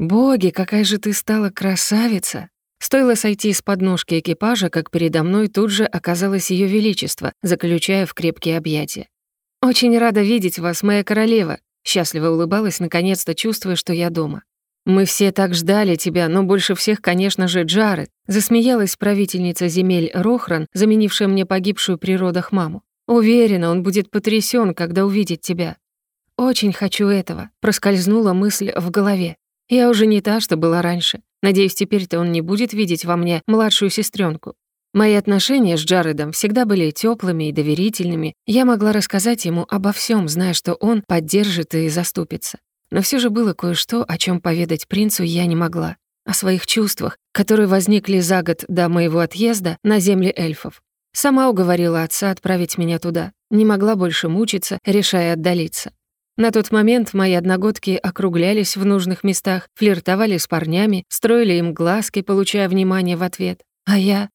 Боги, какая же ты стала красавица! Стоило сойти с подножки экипажа, как передо мной тут же оказалось Её Величество, заключая в крепкие объятия. «Очень рада видеть вас, моя королева», — счастливо улыбалась, наконец-то чувствуя, что я дома. «Мы все так ждали тебя, но больше всех, конечно же, Джаред», — засмеялась правительница земель Рохран, заменившая мне погибшую при родах маму. «Уверена, он будет потрясён, когда увидит тебя». «Очень хочу этого», — проскользнула мысль в голове. «Я уже не та, что была раньше. Надеюсь, теперь-то он не будет видеть во мне младшую сестренку. Мои отношения с Джаредом всегда были теплыми и доверительными. Я могла рассказать ему обо всем, зная, что он поддержит и заступится. Но все же было кое-что, о чем поведать принцу я не могла. О своих чувствах, которые возникли за год до моего отъезда на земли эльфов. Сама уговорила отца отправить меня туда. Не могла больше мучиться, решая отдалиться. На тот момент мои одногодки округлялись в нужных местах, флиртовали с парнями, строили им глазки, получая внимание в ответ. А я